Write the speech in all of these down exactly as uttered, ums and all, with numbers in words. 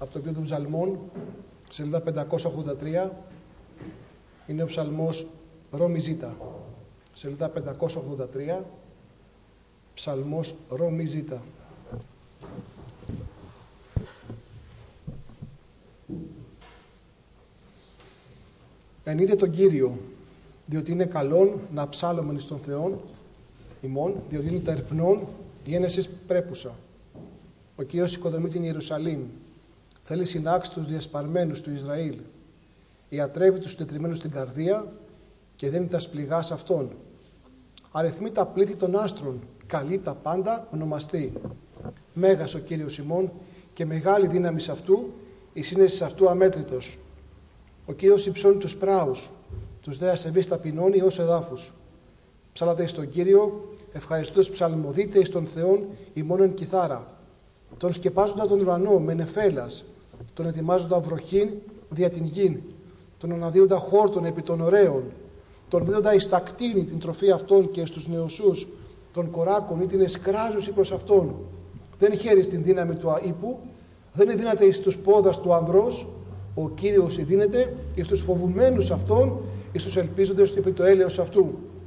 από το βιβλίο των Ψαλμών, σελίδα πεντακόσια ογδόντα τρία, είναι ο ψαλμός Ρώμη Ζήτα. Σελίδα πεντακόσια ογδόντα τρία, ψαλμός Ρώμη Ζήτα. Ενείτε τον Κύριο, διότι είναι καλόν να ψάλλομεν εις τον Θεόν ημών, διότι είναι τα ερπνών γένεσης πρέπουσα. Ο Κύριος οικοδομεί την Ιερουσαλήμ, θέλει συνάξει τους διασπαρμένους του Ισραήλ, ιατρεύει τους συντετριμμένους στην καρδία και δένει τα σπληγά σε αυτόν. Αριθμεί τα πλήθη των άστρων, καλεί τα πάντα ονομαστεί. Μέγας ο Κύριος ημών και μεγάλη δύναμη σε αυτού, η σύνεση σε αυτού αμέτρητος. Ο Κύριος υψώνει τους πράους, τους δε ασεβείς ταπεινώνει ως εδάφους. Ψάλατε εις τον Κύριο, ευχαριστώντας ψαλμοδείτε εις τον Θεόν ημών εν κιθάρα. Τον σκεπάζοντα τον ουρανό με νεφέλας, τον ετοιμάζοντα βροχήν δια την γην, τον αναδύοντα χόρτον επί των ωραίων, τον δίδοντα εις τα κτίνη την τροφή αυτών και στους νεοσούς, των κοράκων ή την εσκράζωση προς αυτόν. Δεν χαίρει στην δύναμη του αείπου, δεν εδύναται εις τους πόδας του ανδρός, ο Κύριος εδύνεται εις τους φοβουμένους αυτών, εις τους ελπίζοντες επί το έλεος αυτού.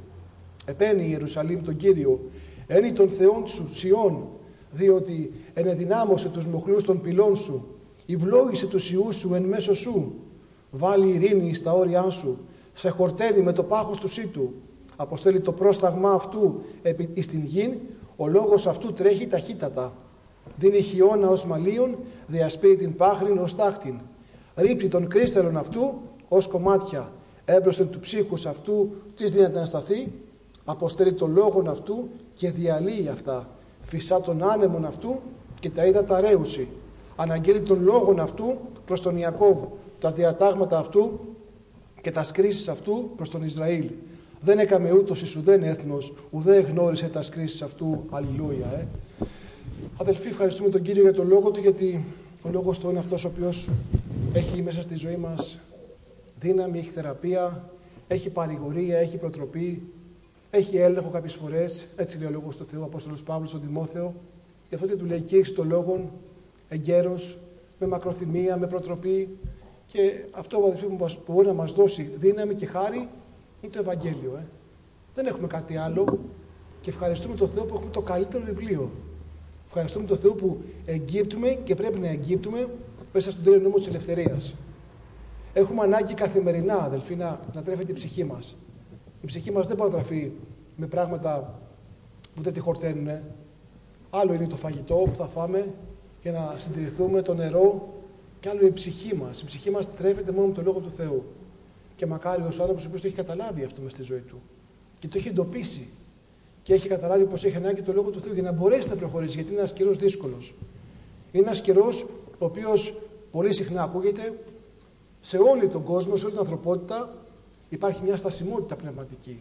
Επαίνει η Ιερουσαλήμ τον Κύριο, ένι των Θεών σου Σιών, διότι ενεδυνάμωσε τους μοχλούς των πυλών σου, ευλόγησε τους ιούς σου εν μέσω σου, βάλει ειρήνη στα όρια σου, σε χορταίνει με το πάχος του σύτου, αποστέλει το πρόσταγμα αυτού επί εις την γην, ο λόγος αυτού τρέχει ταχύτατα. Δίνει χιόνα ως μαλλίον, διασπείει την πάχρην ως τάχτην. Ρίπτει τον κρίσταλον αυτού ως κομμάτια, έμπροσθεν του ψύχους αυτού, της δύναται να σταθεί, αποστέλει τον λόγον αυτού και διαλύει αυτά. Φυσά τον άνεμον αυτού και τα ύδατα ρέουση. Αναγγέλει τον λόγον αυτού προς τον Ιακώβ, τα διατάγματα αυτού και τα σκρίσεις αυτού προς τον Ισραήλ. Δεν έκαμε ούτως εις ουδέν έθνος, ουδέ γνώρισε τα σκρίσεις αυτού. Αλληλούια. Ε. Αδελφοί, ευχαριστούμε τον Κύριο για τον λόγο του, γιατί ο λόγος του είναι αυτός ο οποίος έχει μέσα στη ζωή μας δύναμη, έχει θεραπεία, έχει παρηγορία, έχει προτροπή, έχει έλεγχο κάποιες φορές. Έτσι λέει ο λόγος του Θεού, ο Απόστολος Παύλος στον Τιμόθεο. Γι' αυτό και του λέει: και έχεις το λόγον εγκαίρος, με μακροθυμία, με προτροπή. Και αυτό, αδελφοί μου, που μπορεί να μας δώσει δύναμη και χάρη είναι το Ευαγγέλιο. Ε. Δεν έχουμε κάτι άλλο. Και ευχαριστούμε τον Θεό που έχουμε το καλύτερο βιβλίο. Ευχαριστούμε τον Θεό που εγκύπτουμε και πρέπει να εγκύπτουμε μέσα στον τέλειο νόμο της ελευθερίας. Έχουμε ανάγκη καθημερινά, αδελφοί, να, να τρέφεται η ψυχή μας. Η ψυχή μας δεν μπορεί να τραφεί με πράγματα που δεν τη χορταίνουν. Άλλο είναι το φαγητό που θα φάμε για να συντηρηθούμε, το νερό, και άλλο είναι η ψυχή μας. Η ψυχή μας τρέφεται μόνο με το Λόγο του Θεού. Και μακάρι ο άνθρωπος ο οποίος το έχει καταλάβει αυτό μες στη ζωή του και το έχει εντοπίσει και έχει καταλάβει πως έχει ανάγκη το Λόγο του Θεού για να μπορέσει να προχωρήσει, γιατί είναι ένας καιρός δύσκολος. Είναι ένας καιρός ο οποίος πολύ συχνά ακούγεται σε όλη τον κόσμο, σε όλη την ανθρωπότητα. Υπάρχει μια στασιμότητα πνευματική.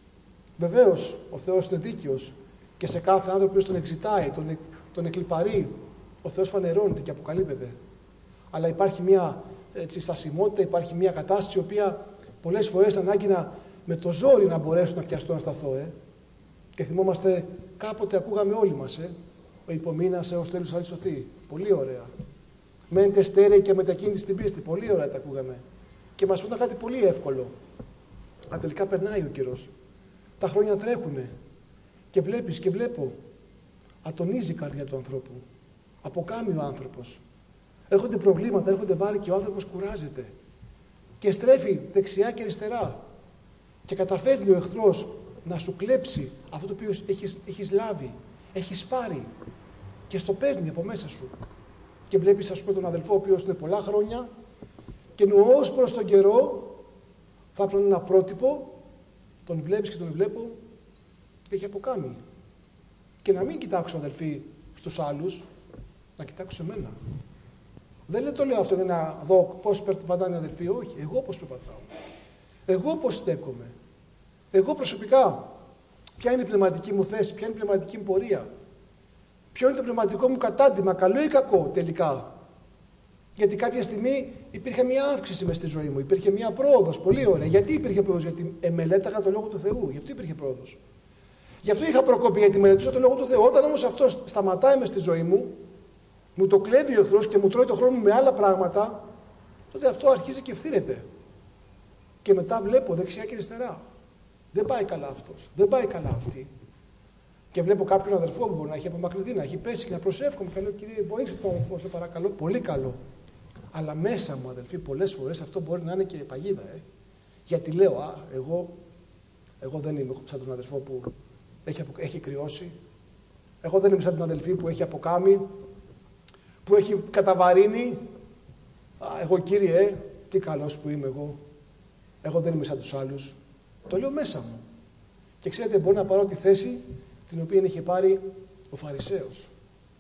Βεβαίως ο Θεός είναι δίκαιος και σε κάθε άνθρωπο που τον εξητάει, τον, τον εκλιπαρεί, ο Θεός φανερώνεται και αποκαλύπτεται. Αλλά υπάρχει μια έτσι, στασιμότητα, υπάρχει μια κατάσταση η οποία πολλές φορές ανάγκη να, με το ζόρι να μπορέσω να πιαστώ να σταθώ. Ε. Και θυμόμαστε κάποτε ακούγαμε όλοι μας, ε, ο υπομείνας έως τέλους θα σωθεί. Πολύ ωραία. Μένετε στέρεοι και μετακίνητη στην πίστη. Πολύ ωραία τα ακούγαμε. Και μας φαίνεται κάτι πολύ εύκολο. Αλλά τελικά περνάει ο καιρός. Τα χρόνια τρέχουνε. Και βλέπεις και βλέπω. Ατονίζει η καρδιά του ανθρώπου. Αποκάμει ο άνθρωπος. Έρχονται προβλήματα, έρχονται βάρη και ο άνθρωπος κουράζεται. Και στρέφει δεξιά και αριστερά. Και καταφέρνει ο εχθρός να σου κλέψει αυτό το οποίο έχεις, έχεις λάβει, έχεις πάρει. Και στο παίρνει από μέσα σου. Και βλέπεις, ας πούμε, τον αδελφό, ο οποίος είναι πολλά χρόνια και ως προς τον καιρό θα έπαιρνε ένα πρότυπο, τον βλέπεις και τον βλέπω και έχει αποκάμει. Και να μην κοιτάξω, αδελφοί, στους άλλους, να κοιτάξω εμένα. Δεν το λέω αυτό για να δω πώς περπατάνε οι αδελφοί, όχι. Εγώ πώς περπατάω. Εγώ πώς στέκομαι. Εγώ προσωπικά, ποια είναι η πνευματική μου θέση, ποια είναι η πνευματική μου πορεία. Ποιο είναι το πνευματικό μου κατάντημα, καλό ή κακό τελικά. Γιατί κάποια στιγμή υπήρχε μια αύξηση μες στη ζωή μου, υπήρχε μια πρόοδος, πολύ ωραία. Γιατί υπήρχε πρόοδος? Γιατί εμελέταγα το Λόγο του Θεού, γι' αυτό υπήρχε πρόοδος. Γι' αυτό είχα προκοπή, γιατί μελετούσα το Λόγο του Θεού. Όταν όμως αυτό σταματάει μες στη ζωή μου, μου το κλέβει ο εχθρός και μου τρώει το χρόνο μου με άλλα πράγματα, τότε αυτό αρχίζει και ευθύνεται. Και μετά βλέπω δεξιά και αριστερά. Δεν πάει καλά αυτός, δεν πάει καλά αυτή. Και βλέπω κάποιον αδερφό που μπορεί να έχει απομακρυνθεί, να έχει πέσει και να προσεύχομαι. Και λέω, κύριε, βοήθησε τον αδερφό, σε παρακαλώ. Πολύ καλό. Αλλά μέσα μου, αδελφοί, πολλές φορές αυτό μπορεί να είναι και παγίδα. Ε. Γιατί λέω, α, εγώ, εγώ δεν είμαι σαν τον αδερφό που έχει, έχει κρυώσει. Εγώ δεν είμαι σαν την αδελφή που έχει αποκάμει, που έχει καταβαρύνει. Α, εγώ, κύριε, τι καλός που είμαι εγώ. Εγώ δεν είμαι σαν τους άλλους. Το λέω μέσα μου. Και ξέρετε, μπορώ να πάρω τη θέση την οποία είχε πάρει ο Φαρισαίος,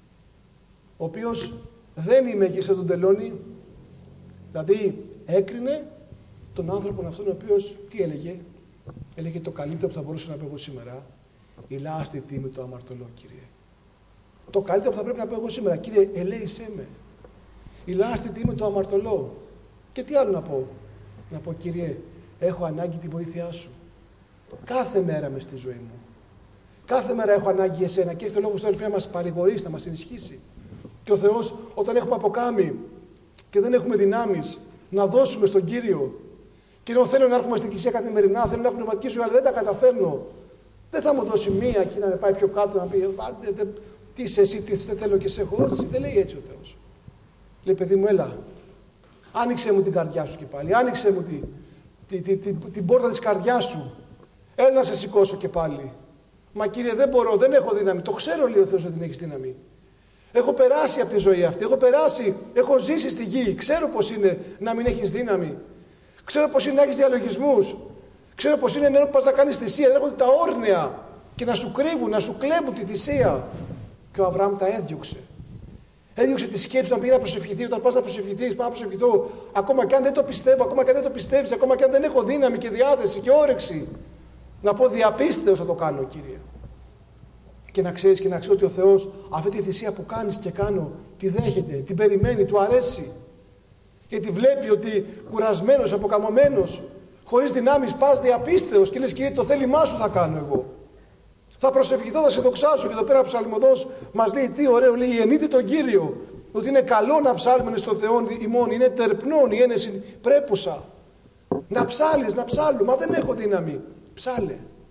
ο οποίος δεν είμαι εκεί σαν τον τελώνη, δηλαδή έκρινε τον άνθρωπο αυτόν ο οποίος τι έλεγε, έλεγε το καλύτερο που θα μπορούσα να πω εγώ σήμερα, η λάστη τίμη το αμαρτωλό, κύριε. Το καλύτερο που θα πρέπει να πω εγώ σήμερα, κύριε, ελέησέ με. Η λάστη τίμη το αμαρτωλό. Και τι άλλο να πω, να πω, κύριε, έχω ανάγκη τη βοήθειά σου. Κάθε μέρα μες στη ζωή μου. Κάθε μέρα έχω ανάγκη εσένα και έχει το λόγο στο αδελφοί να μας παρηγορήσει, να μας ενισχύσει. Και ο Θεός, όταν έχουμε αποκάμει και δεν έχουμε δυνάμεις να δώσουμε στον Κύριο, και ενώ θέλω να έρχομαι στην εκκλησία καθημερινά, θέλω να έχω πνευματική ζωή, αλλά δεν τα καταφέρνω, δεν θα μου δώσει μία και να με πάει πιο κάτω να πει, δε, δε, τι είσαι εσύ, τι δεν θέλω και σε έχω. Όχι, δεν λέει έτσι ο Θεός. Λέει, παιδί μου, έλα, άνοιξε μου την καρδιά σου και πάλι, άνοιξε μου τη, τη, τη, τη, τη, την πόρτα της καρδιάς σου. Έλα να σε σηκώσω και πάλι. Μα κύριε, δεν μπορώ, δεν έχω δύναμη. Το ξέρω, λέει ο Θεός, ότι δεν έχεις δύναμη. Έχω περάσει από τη ζωή αυτή. Έχω περάσει, έχω ζήσει στη γη. Ξέρω πώς είναι να μην έχεις δύναμη. Ξέρω πώς είναι να έχεις διαλογισμούς. Ξέρω πώς είναι ενώ πας να κάνεις θυσία. Δεν έχω τα όρνεα και να σου κρύβουν, να σου κλέβουν τη θυσία. Και ο Αβραάμ τα έδιωξε. Έδιωξε τη σκέψη να πήγε να προσευχηθεί. Όταν πας να προσευχηθείς, πάω να προσευχηθώ. Ακόμα και αν δεν το πιστεύω, ακόμα και αν δεν το πιστεύεις, ακόμα και αν δεν έχω δύναμη και διάθεση και όρεξη. Να πω διαπίστεως θα το κάνω, Κύριε. Και να ξέρεις και να ξέρω ότι ο Θεός αυτή τη θυσία που κάνεις και κάνω τη δέχεται, την περιμένει, του αρέσει. Γιατί βλέπει ότι κουρασμένος, αποκαμωμένος, χωρίς δυνάμεις πας διαπίστεως και λες, Κύριε, το θέλημά σου θα κάνω εγώ. Θα προσευχηθώ, θα σε δοξάσω. Και εδώ πέρα ο ψαλμοδός μας λέει τι ωραίο, λέει, ενείτε τον Κύριο, ότι είναι καλό να ψάλουμε στον Θεό ημών, είναι τερπνών η ένεση πρέπουσα. Να ψάλεις, να ψάλω, μα δεν έχω δύναμη. Ψάλε.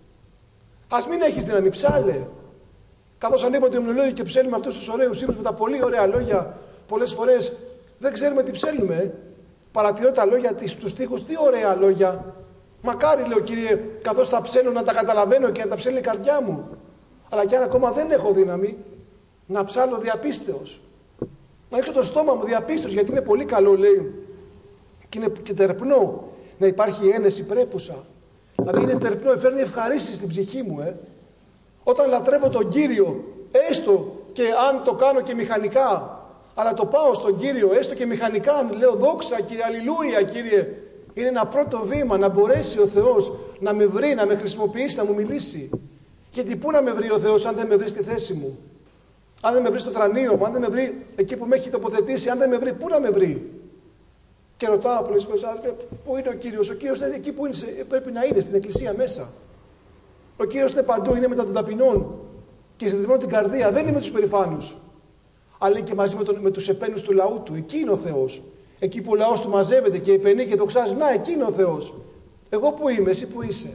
Ας μην έχεις δύναμη, ψάλε. Καθώς ανοίγουμε το υμνολόγιο και ψέλνουμε αυτούς τους ωραίους ύμνους με τα πολύ ωραία λόγια, πολλές φορές δεν ξέρουμε τι ψέλνουμε. Παρατηρώ τα λόγια τους στίχους, τι ωραία λόγια. Μακάρι, λέω, Κύριε, καθώς τα ψέλνω να τα καταλαβαίνω και να τα ψέλνει η καρδιά μου. Αλλά και αν ακόμα δεν έχω δύναμη, να ψάλω διαπίστεως. Να ανοίξω το στόμα μου διαπίστεως, γιατί είναι πολύ καλό, λέει, και είναι και τερπνό να υπάρχει ένεση πρέπουσα. Δηλαδή είναι τερπνό, φέρνει ευχαρίστηση στην ψυχή μου. Ε. Όταν λατρεύω τον Κύριο, έστω και αν το κάνω και μηχανικά, αλλά το πάω στον Κύριο, έστω και μηχανικά, λέω δόξα Κύριε, αλληλούια Κύριε, είναι ένα πρώτο βήμα να μπορέσει ο Θεός να με βρει, να με χρησιμοποιήσει, να μου μιλήσει. Γιατί πού να με βρει ο Θεός αν δεν με βρει στη θέση μου, αν δεν με βρει στο θρανείο μου, αν δεν με βρει εκεί που με έχει τοποθετήσει, αν δεν με βρει, πού να με βρει. Και ρωτάω πολλές φορές, πού είναι ο Κύριος? Ο Κύριος είναι εκεί που είναι, πρέπει να είναι, στην εκκλησία μέσα. Ο Κύριος είναι παντού, είναι μετά των ταπεινών και συντηρημένο την καρδία, δεν είναι με τους περηφάνους. Αλλά είναι και μαζί με, τον, με τους επένους του λαού του. Εκεί είναι ο Θεός. Εκεί που ο λαός του μαζεύεται και επενεί και δοξάζει, να, εκεί είναι ο Θεός. Εγώ που είμαι, εσύ που είσαι.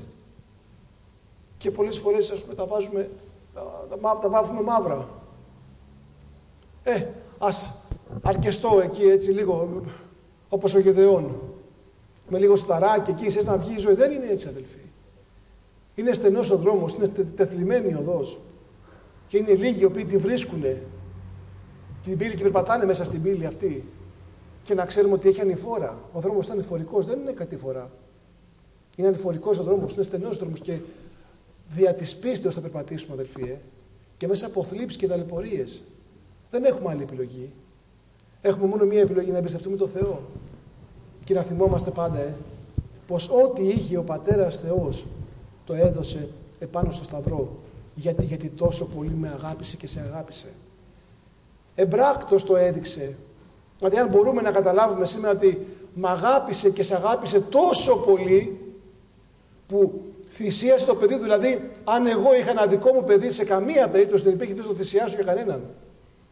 Και πολλές φορές, ας πούμε, τα βάζουμε, τα, τα, τα βάφουμε μαύρα. Ε, ας αρκεστώ εκεί έτσι λίγο. Όπως ο Γεδεών, με λίγο σταράκι εκεί, θες να βγει η ζωή. Δεν είναι έτσι, αδελφοί. Είναι στενός ο δρόμος, είναι τεθλιμμένη η οδός. Και είναι λίγοι οι οποίοι τη βρίσκουνε την πύλη και περπατάνε μέσα στην πύλη αυτή. Και να ξέρουμε ότι έχει ανηφόρα. Ο δρόμος είναι ανηφορικός, δεν είναι κατηφορά. Είναι ανηφορικός ο δρόμος, είναι στενός ο δρόμος και δια της πίστεως θα περπατήσουμε, αδελφοί. Ε. Και μέσα από θλίψεις και ταλαιπωρίες. Δεν έχουμε άλλη επιλογή. Έχουμε μόνο μία επιλογή, να εμπιστευτούμε τον Θεό. Και να θυμόμαστε πάντα ε, πως ό,τι είχε ο Πατέρας Θεός το έδωσε επάνω στο Σταυρό. Γιατί, γιατί τόσο πολύ με αγάπησε και σε αγάπησε. Εμπράκτος το έδειξε. Δηλαδή αν μπορούμε να καταλάβουμε σήμερα ότι με αγάπησε και σε αγάπησε τόσο πολύ που θυσίασε το παιδί του. Δηλαδή αν εγώ είχα ένα δικό μου παιδί, σε καμία περίπτωση δεν υπήρχε πίσω το θυσιάσω για κανέναν.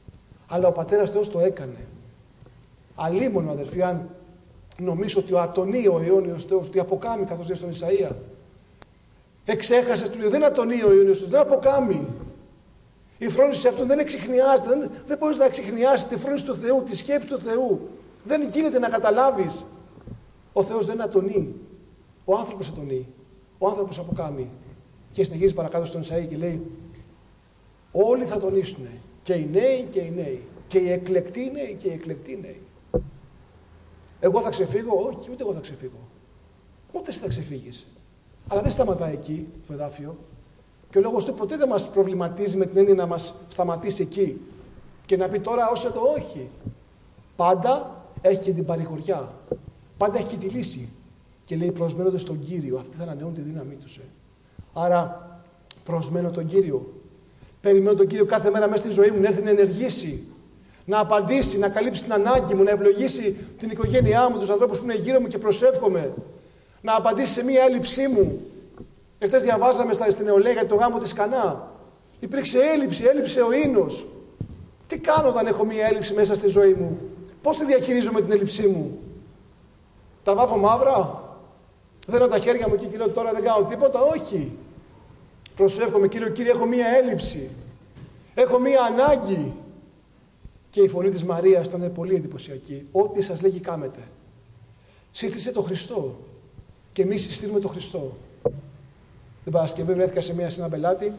Αλλά ο Πατέρας Θεός το έκανε. Αλίμονο, αδερφοί, αν νομίζω ότι ο ατονεί ο αιώνιος Θεός, ότι αποκάμει, καθώς λέει στον Ισαΐα. Εξέχασες, του λέει, δεν ατονεί ο αιώνιος Θεός, δεν αποκάμει. Η φρόνηση αυτού δεν εξιχνιάζεται, δεν, δεν μπορείς να εξιχνιάσεις τη φρόνηση του Θεού, τη σκέψη του Θεού. Δεν γίνεται να καταλάβεις. Ο Θεός δεν ατονεί. Ο άνθρωπος ατονεί. Ο άνθρωπος αποκάμει. Και συνεχίζει παρακάτω στον Ισαΐα και λέει, όλοι θα τονίσουν. Και οι νέοι και οι νέοι. Και οι εκλεκτοί νέοι και οι εκλεκτοί νέοι. Εγώ θα ξεφύγω, όχι, ούτε εγώ θα ξεφύγω. Ούτε εσύ θα ξεφύγεις. Αλλά δεν σταματάει εκεί το εδάφιο. Και ο λόγος του ποτέ δεν μας προβληματίζει με την έννοια να μας σταματήσει εκεί. Και να πει τώρα όσο το όχι. Πάντα έχει και την παρηγοριά. Πάντα έχει και τη λύση. Και λέει προσμένοντας τον Κύριο. Αυτοί θα ανανεώνουν τη δύναμή τους. Ε. Άρα προσμένω τον Κύριο. Περιμένω τον Κύριο κάθε μέρα μέσα στη ζωή μου να έρθει να ενεργήσει. Να απαντήσει, να καλύψει την ανάγκη μου, να ευλογήσει την οικογένειά μου, τους ανθρώπους που είναι γύρω μου και προσεύχομαι. Να απαντήσει σε μία έλλειψή μου. Εχθές διαβάζαμε στην νεολαία για το γάμο της Κανά. Υπήρξε έλλειψη, έλειψε ο ίνος. Τι κάνω όταν έχω μία έλλειψη μέσα στη ζωή μου? Πώς τη διαχειρίζομαι την έλλειψή μου? Τα βάφω μαύρα? Δένω τα χέρια μου και Κύριο τώρα δεν κάνω τίποτα? Όχι. Προσεύχομαι, Κύριο, Κύριε, έχω μία έλλειψη. Έχω μία ανάγκη. Και η φωνή της Μαρίας ήταν πολύ εντυπωσιακή. Ό,τι σας λέγει κάμετε. Σύστησε το Χριστό. Και εμείς συστήνουμε το Χριστό. Την Παρασκευή βρέθηκα σε μια συναμπελάτη.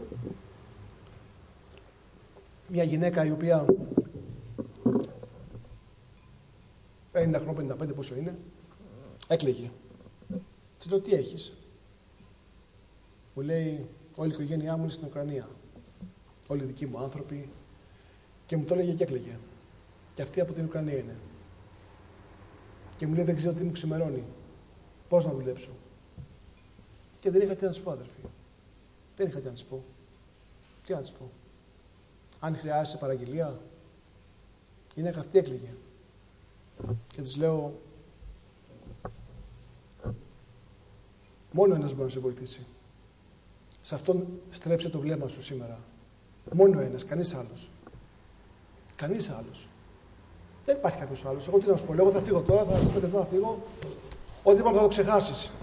Μια γυναίκα η οποία πενήντα χρόνια, πενήντα πέντε πόσο είναι, έκλαιγε. Της λέω, τι έχεις? Μου λέει, όλη η οικογένειά μου είναι στην Ουκρανία. Όλοι οι δικοί μου άνθρωποι. Και μου το έλεγε και έκλαιγε. Και αυτή από την Ουκρανία είναι. Και μου λέει, δεν ξέρω τι μου ξημερώνει. Πώς να δουλέψω? Και δεν είχα τι να της πω, αδερφοί. Δεν είχα τι να της πω. Τι να της πω? Αν χρειάζεσαι παραγγελία, η γυναίκα αυτή έκλαιγε. Και της λέω, μόνο ένας μπορεί να σε βοηθήσει. Σε αυτόν στρέψε το βλέμμα σου σήμερα. Μόνο ένας, κανείς άλλος. Κανείς άλλος. Δεν υπάρχει κάποιος άλλος. Εγώ τι να σου πω, εγώ θα φύγω τώρα, θα σας πω να φύγω. Ό,τι είπαμε θα το ξεχάσεις.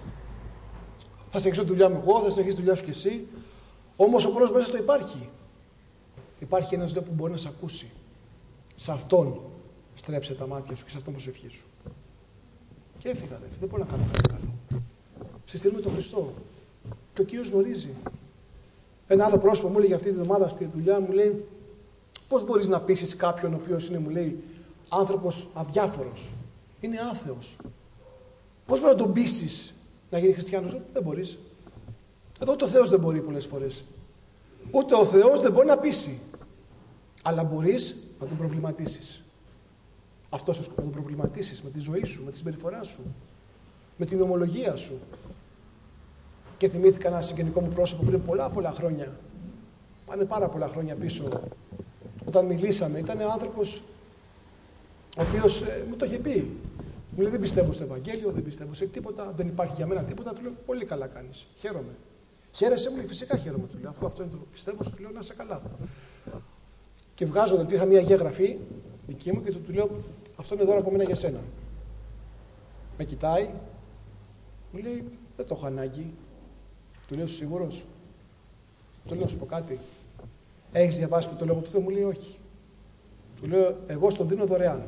Θα συνεχίσω τη δουλειά μου εγώ, θα συνεχίσει τη δουλειά σου κι εσύ. Όμως ο κόσμος μέσα στο υπάρχει. Υπάρχει ένας λέω που μπορεί να σε ακούσει. Σε αυτόν στρέψε τα μάτια σου και σε αυτόν προσευχή σου. Και έφυγα, αδερφή. Δεν μπορώ να κάνω κάτι άλλο. Συστήνουμε τον Χριστό. Και ο Κύριος γνωρίζει. Ένα άλλο πρόσωπο μου έλεγε αυτή τη εβδομάδα στη δουλειά, μου λέει, πώς μπορείς να πείσεις κάποιον ο οποίος είναι, μου λέει, άνθρωπος αδιάφορος. Είναι άθεος. Πώς μπορεί να τον πείσεις να γίνει χριστιανός? Δεν μπορείς. Εδώ το Θεός δεν μπορεί πολλές φορές. Ούτε ο Θεός δεν μπορεί να πείσει. Αλλά μπορείς να τον προβληματίσεις. Αυτός να τον προβληματίσεις με τη ζωή σου, με τη συμπεριφορά σου, με την ομολογία σου. Και θυμήθηκα ένα συγγενικό μου πρόσωπο πριν πολλά πολλά χρόνια. Πάνε πάρα πολλά χρόνια πίσω. Όταν μιλήσαμε, ήταν άνθρωπος ο οποίος ε, μου το είχε πει. Μου λέει, δεν πιστεύω στο Ευαγγέλιο, δεν πιστεύω σε τίποτα, δεν υπάρχει για μένα τίποτα. Του λέω, πολύ καλά κάνεις. Χαίρομαι. Χαίρεσαι? Μου λέει, φυσικά χαίρομαι. Του λέω, αφού αυτό είναι το πιστεύω, του λέω, να είσαι καλά. Και βγάζω, δηλαδή, είχα μια γεγραφή δική μου και του, του λέω, αυτό είναι δώρο από μένα για σένα. Με κοιτάει, μου λέει, δεν το έχω ανάγκη. Του λέω, σίγουρος? Του λέω, να σου πω κάτι. Έχεις διαβάσει το λόγο του Θεού? Μου λέει, όχι. Του λέω, εγώ στον δίνω δωρεάν.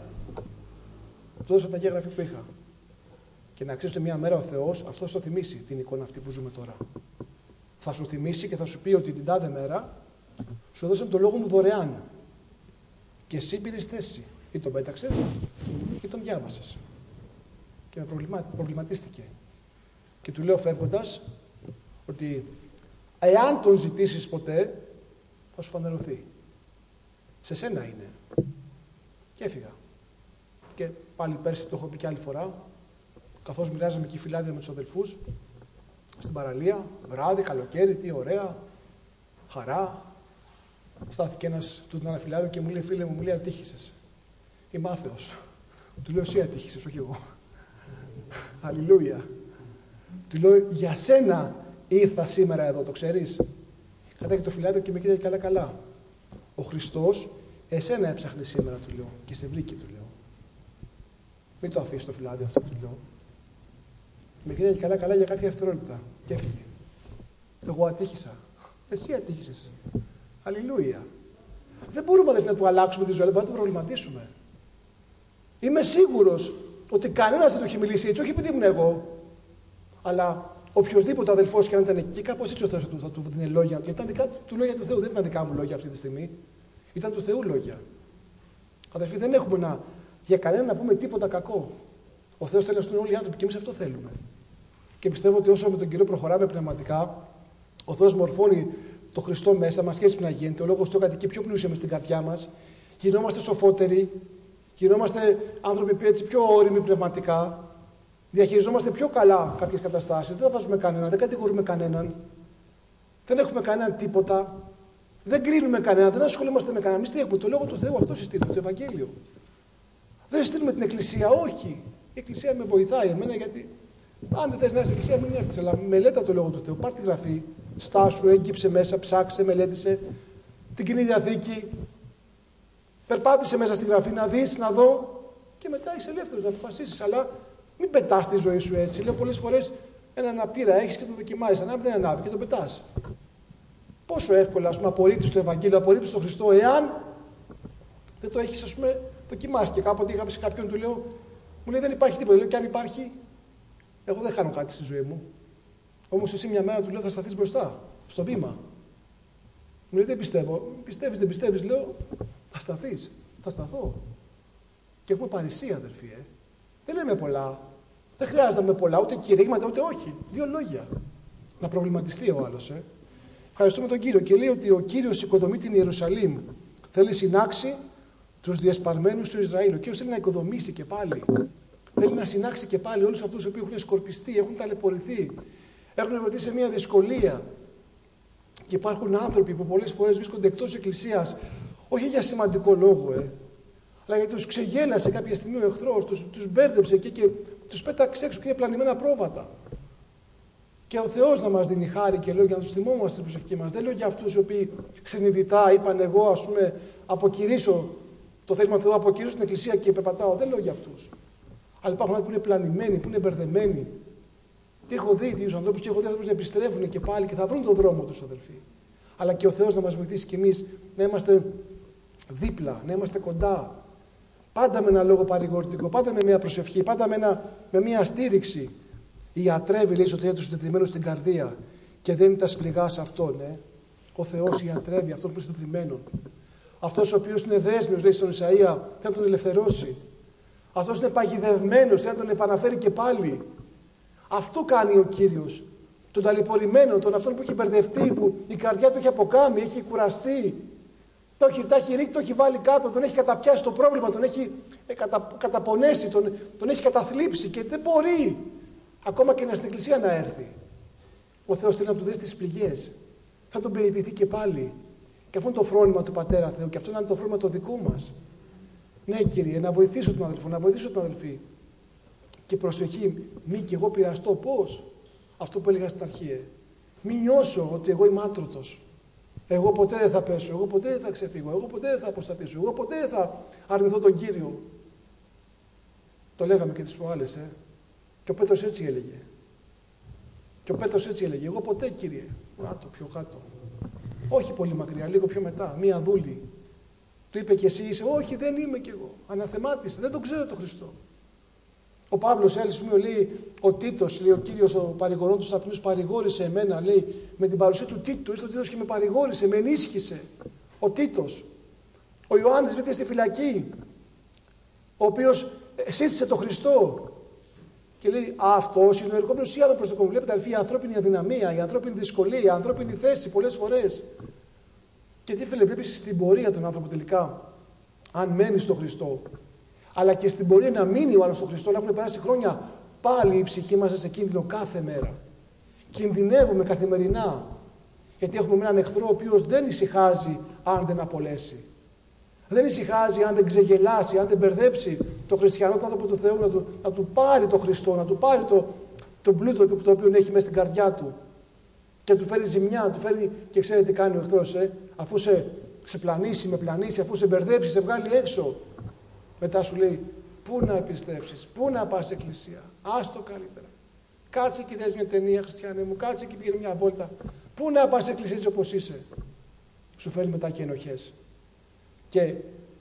Του έδωσα τα γεγραφή που είχα. Και να ξέρεις ότι μια μέρα ο Θεός αυτό θα το θυμίσει την εικόνα αυτή που ζούμε τώρα. Θα σου θυμίσει και θα σου πει ότι την τάδε μέρα σου έδωσαν το λόγο μου δωρεάν. Και εσύ πήρες θέση. Ή τον πέταξες ή τον διάβασες. Και με προβληματίστηκε. Και του λέω φεύγοντας ότι εάν τον ζητήσεις ποτέ θα σου φανερωθεί. Σε σένα είναι. Και έφυγα. Και πάλι πέρσι το έχω πει και άλλη φορά, καθώς μοιράζαμε και φυλάδια με τους αδελφούς στην παραλία, βράδυ, καλοκαίρι, τι ωραία, χαρά. Στάθηκε ένας του την αναφυλάδιο και μου λέει, φίλε μου, μου λέει, ατύχησες. Είμαι άθεος. Του λέω, εσύ ατύχησες, όχι εγώ. Αλληλούια. Του λέω, για σένα ήρθα σήμερα εδώ, το ξέρεις? Κατάγει το φυλάδιο και με κοίταγε καλά καλά. Ο Χριστός Εσένα έψαχνε σήμερα, του λέω, και σε βρήκε, του λέω. Μην το αφήσει το φυλάδι αυτό, του λέω. Με κοίταγε καλά-καλά για κάποια δευτερόλεπτα και έφυγε. Εγώ ατύχησα. Εσύ ατύχησες. Αλληλούια. Δεν μπορούμε, αδελφοί, να του αλλάξουμε τη ζωή, αλλά μπορούμε να του προβληματίσουμε. Είμαι σίγουρος ότι κανένας δεν του έχει μιλήσει έτσι, όχι επειδή ήμουν εγώ, αλλά οποιοδήποτε αδελφός και αν ήταν εκεί, κάπως έτσι ο Θεός θα του, θα του δίνει λόγια. Γιατί ήταν δικά του λόγια του Θεού, δεν ήταν δικά μου λόγια αυτή τη στιγμή. Ήταν του Θεού λόγια. Αδελφοί, δεν έχουμε να, για κανέναν να πούμε τίποτα κακό. Ο Θεός θέλει να στούν όλοι οι άνθρωποι και εμείς αυτό θέλουμε. Και πιστεύω ότι όσο με τον καιρό προχωράμε πνευματικά, ο Θεός μορφώνει το Χριστό μέσα μας και έτσι να γίνεται. Ο Λόγος του κατοικεί πιο πλούσια μες στην καρδιά μας. Γινόμαστε σοφότεροι, γινόμαστε άνθρωποι έτσι πιο όριμοι πνευματικά. Διαχειριζόμαστε πιο καλά κάποιες καταστάσεις. Δεν τα βάζουμε κανέναν, δεν κατηγορούμε κανέναν. Δεν έχουμε κανέναν τίποτα. Δεν κρίνουμε κανέναν, δεν ασχολούμαστε με κανέναν. Εμείς τι έχουμε, το Λόγο του Θεού, αυτό συστήνουμε, το Ευαγγέλιο. Δεν συστήνουμε την Εκκλησία, όχι. Η Εκκλησία με βοηθάει εμένα γιατί. Αν δεν θες να είσαι Εκκλησία, μην έρθεις. Αλλά μελέτα το Λόγο του Θεού. Πάρ' τη γραφή, στάσου, έγκυψε μέσα, ψάξε, μελέτησε την Κοινή Διαθήκη. Περπάτησε μέσα στη γραφή να δεις, να δω και μετά είσαι ελεύθερος να αποφασίσεις. Αλλά μην πετάς τη ζωή σου έτσι. Λέω πολλές φορές ένα αναπτήρα έχεις και το δοκιμάζεις. Ανάβει, δεν ανάβει και το πετάς. Πόσο εύκολα, ας πούμε, απορρίπτεις το Ευαγγέλιο, απορρίπτεις τον Χριστό, εάν δεν το έχεις, ας πούμε, δοκιμάσει. Και κάποτε είχα πει σε κάποιον, του λέω, μου λέει δεν υπάρχει τίποτα. Λέω και αν υπάρχει, εγώ δεν χάνω κάτι στη ζωή μου. Όμως εσύ μια μέρα, του λέω, θα σταθείς μπροστά, στο βήμα. Μου λέει δεν πιστεύω. Πιστεύεις, δεν πιστεύεις, λέω, θα σταθείς. Θα σταθώ. Και έχουμε παρησία, αδελφοί, ε. Δεν λέμε πολλά. Δεν χρειάζεται να λέμε πολλά, ούτε κηρύγματα, ούτε όχι. Δύο λόγια. Να προβληματιστεί ο άλλος, ε. Ευχαριστούμε τον Κύριο. Και λέει ότι ο Κύριος οικοδομεί την Ιερουσαλήμ. Θέλει συνάξει τους διασπαρμένους του Ισραήλ. Ο Κύριος θέλει να οικοδομήσει και πάλι. Θέλει να συνάξει και πάλι όλους αυτούς οι οποίοι έχουν σκορπιστεί, έχουν ταλαιπωρηθεί, έχουν βρεθεί σε μια δυσκολία. Και υπάρχουν άνθρωποι που πολλές φορές βρίσκονται εκτός εκκλησίας, όχι για σημαντικό λόγο, ε, αλλά γιατί τους ξεγέλασε κάποια στιγμή ο εχθρός, τους, τους μπέρδεψε και, και τους πέταξε έξω και είναι πλανημένα πρόβατα. Και ο Θεός να μας δίνει χάρη και λόγια να τους θυμόμαστε στην προσευχή μας. Δεν λέω για αυτούς οι οποίοι συνειδητά είπαν εγώ, ας πούμε, αποκηρύσω το θέλημα του Θεού, αποκηρύσω την εκκλησία και πεπατάω. Δεν λέω για αυτούς. Αλλά υπάρχουν άνθρωποι που είναι πλανημένοι, που είναι μπερδεμένοι. Και έχω δει τέτοιους ανθρώπους και έχω δει ανθρώπους να επιστρέφουν και πάλι και θα βρουν τον δρόμο τους, αδελφοί. Αλλά και ο Θεός να μας βοηθήσει κι εμείς να είμαστε δίπλα, να είμαστε κοντά. Πάντα με ένα λόγο παρηγορητικό, πάντα με μια προσευχή, πάντα με, ένα, με μια στήριξη. Ιατρεύει, λέει, σωτηρία του συντετριμμένου στην καρδία και δεν είναι τα σφλιγά σε αυτόν. Ε. Ο Θεός ιατρεύει αυτόν που είναι συντετριμμένο. Αυτός ο οποίος είναι δέσμιος, λέει στον Ισαΐα, θα τον ελευθερώσει. Αυτός είναι παγιδευμένος, θα τον επαναφέρει και πάλι. Αυτό κάνει ο Κύριος. Τον ταλαιπωρημένο, τον αυτόν που έχει μπερδευτεί, που η καρδιά του έχει αποκάμει, έχει κουραστεί. Το έχει, τα έχει ρίξει, το έχει βάλει κάτω, τον έχει καταπιάσει το πρόβλημα, τον έχει ε, κατα, καταπονέσει, τον, τον έχει καταθλίψει και δεν μπορεί ακόμα και να στην εκκλησία να έρθει. Ο Θεός θέλει να του δώσει τις πληγές. Θα τον περιποιηθεί και πάλι. Και αυτό είναι το φρόνημα του Πατέρα Θεού και αυτό είναι το φρόνημα το δικό μας. Ναι, Κύριε, να βοηθήσω τον αδελφό, να βοηθήσω την αδελφή. Και προσοχή, μη και εγώ πειραστώ. Πώς? Αυτό που έλεγα στην αρχή. Ε. Μη νιώσω ότι εγώ είμαι άτρωτος. Εγώ ποτέ δεν θα πέσω, εγώ ποτέ δεν θα ξεφύγω, εγώ ποτέ δεν θα αποστατήσω, εγώ ποτέ δεν θα αρνηθώ τον Κύριο. Το λέγαμε και τις προάλλες, ε. Και ο Πέτρος έτσι έλεγε. Και ο Πέτρος έτσι έλεγε. Εγώ ποτέ, Κύριε. Κάτω, πιο κάτω. Όχι πολύ μακριά, λίγο πιο μετά. Μία δούλη. Του είπε και εσύ είσαι. Όχι, δεν είμαι κι εγώ. Αναθεμάτισε. Δεν τον ξέρω τον Χριστό. Ο Παύλος σε άλλη σημείο λέει, ο Τίτος, λέει, ο Κύριος, ο παρηγορών του ταπεινούς, παρηγόρησε εμένα, λέει, με την παρουσία του Τίτου. Ήρθε ο Τίτος και με παρηγόρησε, με ενίσχυσε. Ο Τίτος. Ο Ιωάννης βρέθηκε στη φυλακή, ο οποίος σύστησε τον Χριστό. Και λέει, αυτός είναι ο ερχόμενος ή άνθρωπος. Βλέπετε, αδελφοί, η ανθρώπινη αδυναμία, η ανθρώπινη δυσκολία, η ανθρώπινη θέση πολλές φορές. Και τι φίλε, βλέπεις στην πορεία τον άνθρωπο τελικά, αν μένει στον Χριστό, αλλά και στην πορεία να μείνει ο άλλος στον Χριστό, να έχουν περάσει χρόνια, πάλι η ψυχή μας σε κίνδυνο κάθε μέρα. Κινδυνεύουμε καθημερινά, γιατί έχουμε έναν εχθρό ο οποίος δεν ησυχάζει αν δεν απολέσει. Δεν ησυχάζει αν δεν ξεγελάσει, αν δεν μπερδέψει το χριστιανό, τον άνθρωπο του Θεού, να του, να του πάρει το Χριστό, να του πάρει το, το πλούτο το οποίο έχει μέσα στην καρδιά του και να του φέρει ζημιά, να του φέρει. Και ξέρετε τι κάνει ο εχθρός, ε? Αφού σε σε πλανήσει, με πλανήσει, αφού σε μπερδέψει, σε βγάλει έξω. Μετά σου λέει, πού να επιστρέψεις, πού να πας εκκλησία, άστο καλύτερα. Κάτσε και δες μια ταινία, χριστιανέ μου, κάτσε και πήγαινε μια βόλτα. Πού να πας εκκλησία έτσι όπως είσαι. Σου φέρνει μετά και ενοχές. Και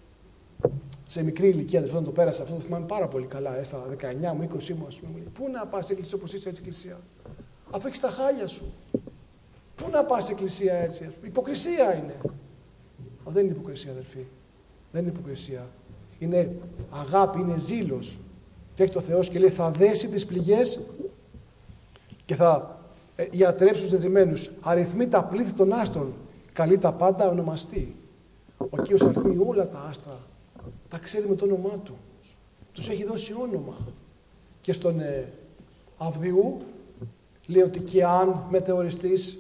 σε μικρή ηλικία, δεν το πέρασα, αυτό το θυμάμαι πάρα πολύ καλά, ε, στα δεκαεννιά μου, είκοσι μου, ας πούμε, μου λέει, πού να πας εκκλησία όπως είσαι έτσι εκκλησία. Αφού έχεις τα χάλια σου. Πού να πας εκκλησία έτσι, ας πούμε. Υποκρισία είναι. Ο, δεν είναι υποκρισία, αδελφοί. Δεν είναι υποκρισία. Είναι αγάπη, είναι ζήλος. Και έχει το Θεός και λέει, θα δέσει τις πληγές και θα ε, ιατρεύσει τους δεδημένους. Αριθμεί τα πλήθη των άστρων. Καλεί τα πάντα ονομαστεί. Ο Κύριος αριθμεί όλα τα άστρα. Τα ξέρει με το όνομά του. Τους έχει δώσει όνομα. Και στον ε, Αυδιού λέει ότι και αν μετεωριστείς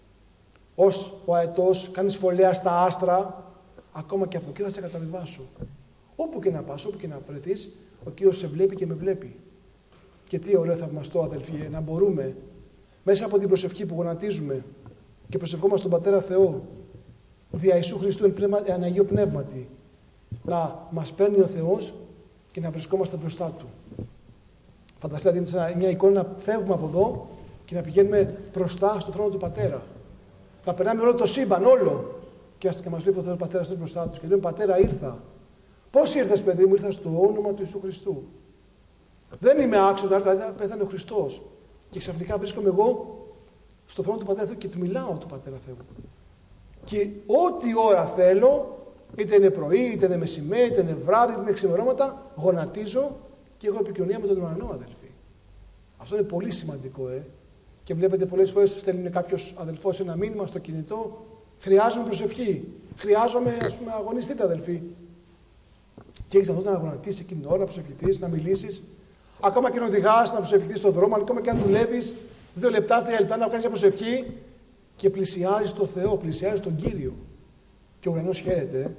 ως ο αετός κάνεις φωλέα στα άστρα, ακόμα και από εκεί θα σε καταβιβάσω. Όπου και να πας, όπου και να βρεθείς, ο Κύριος σε βλέπει και με βλέπει. Και τι ωραίο θαυμαστό, αδελφοί, να μπορούμε μέσα από την προσευχή που γονατίζουμε και προσευχόμαστε τον Πατέρα Θεό, δια Ιησού Χριστού εν, πνεύμα, εν Αγίο Πνεύματι, να μας παίρνει ο Θεός και να βρισκόμαστε μπροστά Του. Φανταστείτε είναι μια εικόνα να φεύγουμε από εδώ και να πηγαίνουμε μπροστά στο θρόνο του Πατέρα. Να περνάμε όλο το σύμπαν, όλο. Και να μας βλέπει ο Θεός Πατέρα στο μπροστά Του και λέμε, Πατέρα, ήρθα. Πώς ήρθες, παιδί μου? Ήρθα στο όνομα του Ιησού Χριστού. Δεν είμαι άξιος να έρθω, πέθανε ο Χριστός. Και ξαφνικά βρίσκομαι εγώ στο θρόνο του Πατέρα Θεού και του μιλάω του Πατέρα Θεού. Και ό,τι ώρα θέλω, είτε είναι πρωί, είτε είναι μεσημέρι, είτε είναι βράδυ, είτε είναι ξημερώματα, γονατίζω και έχω επικοινωνία με τον ουρανό, αδελφοί. Αυτό είναι πολύ σημαντικό, ε. Και βλέπετε πολλές φορές στέλνει κάποιος αδελφός ένα μήνυμα στο κινητό. Χρειάζομαι προσευχή. Χρειάζομαι, ας πούμε, αγωνιστείτε, αδελφοί. Και έχεις αυτό να γονατίσεις εκείνη την ώρα, να προσευχηθείς, να μιλήσεις. Ακόμα και να οδηγάς, να προσευχηθείς στον δρόμο, ακόμα και αν δουλεύεις, δύο λεπτά, τρία λεπτά να κάνεις μια προσευχή και πλησιάζεις τον Θεό, πλησιάζεις τον Κύριο. Και ο ουρανός χαίρεται.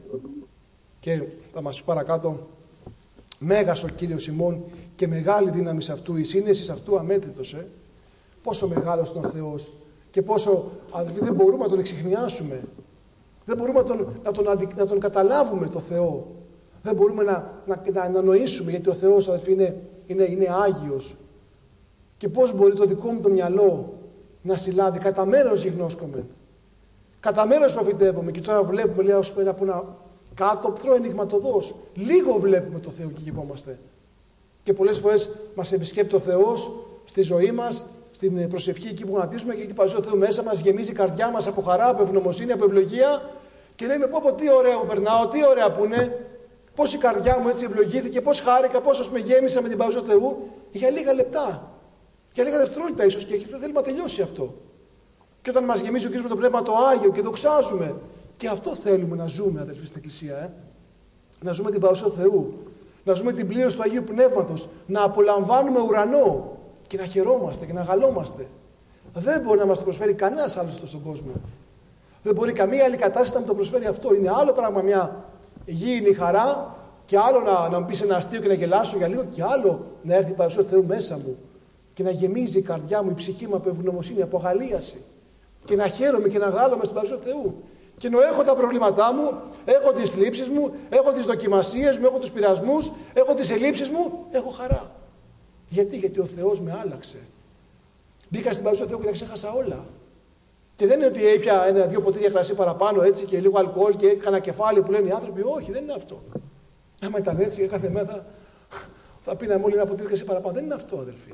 Και θα μας πει παρακάτω, μέγας ο Κύριος ημών και μεγάλη δύναμη σε αυτού, η σύνεση σε αυτού αμέτρητος. Ε. Πόσο μεγάλος είναι ο Θεός και πόσο, αδελφοί, δεν μπορούμε να τον εξιχνιάσουμε. Δεν μπορούμε να τον, να τον, αντι, να τον καταλάβουμε το Θεό. Δεν μπορούμε να, να, να ανανοήσουμε, γιατί ο Θεός, αδελφοί, είναι, είναι, είναι Άγιος. Και πώς μπορεί το δικό μου το μυαλό να συλλάβει? Κατά μέρος γιγνώσκομαι. Κατά μέρος προφητεύομαι. Και τώρα βλέπουμε, λέει, ως πέρα από ένα κάτωπτρο ενιγματωδώς. Λίγο βλέπουμε το Θεό και γευόμαστε. Και πολλές φορές μας επισκέπτει ο Θεός στη ζωή μας, στην προσευχή εκεί που γονατίζουμε και έχει την παρουσία του Θεού μέσα μας, γεμίζει η καρδιά μας από χαρά, από ευγνωμοσύνη, από ευλογία. Και λέμε, πω, πω, τι ωραία που περνάω, τι ωραία που είναι. Πώς η καρδιά μου έτσι ευλογήθηκε, πώς χάρηκα, πώς με γέμισα με την παρουσία του Θεού. Για λίγα λεπτά. Για λίγα δευτερόλεπτα ίσως και δεν θέλουμε να τελειώσει αυτό. Και όταν μας γεμίζει ο Κύριος με το Πνεύμα το Άγιο και δοξάζουμε. Και αυτό θέλουμε να ζούμε, αδελφοί, στην Εκκλησία. Ε? Να ζούμε την παρουσία του Θεού. Να ζούμε την πλήρωση του Αγίου Πνεύματος. Να απολαμβάνουμε ουρανό. Και να χαιρόμαστε και να γαλόμαστε. Δεν μπορεί να μας το προσφέρει κανένας άλλος στον κόσμο. Δεν μπορεί καμία άλλη κατάσταση να μου το προσφέρει αυτό. Είναι άλλο πράγμα μια γήινη χαρά, και άλλο να, να μου πεις ένα αστείο και να γελάσω για λίγο, και άλλο να έρθει η παρουσία του Θεού μέσα μου και να γεμίζει η καρδιά μου, η ψυχή μου από ευγνωμοσύνη, από αγαλίαση. Και να χαίρομαι και να γάλομαι στην παρουσία του Θεού. Και ενώ έχω τα προβλήματά μου, έχω τις θλίψεις μου, έχω τις δοκιμασίες μου, έχω τους πειρασμούς, έχω τις ελλείψεις μου, έχω χαρά. Γιατί, γιατί ο Θεός με άλλαξε. Μπήκα στην παρουσία του Θεού και τα ξέχασα όλα. Και δεν είναι ότι έπια ένα-δύο ποτήρια κρασί παραπάνω έτσι και λίγο αλκοόλ και έκανα κεφάλι που λένε οι άνθρωποι. Όχι, δεν είναι αυτό. Άμα ήταν έτσι, κάθε μέρα θα πίναμε όλοι ένα ποτήρι κρασί παραπάνω. Δεν είναι αυτό, αδελφοί.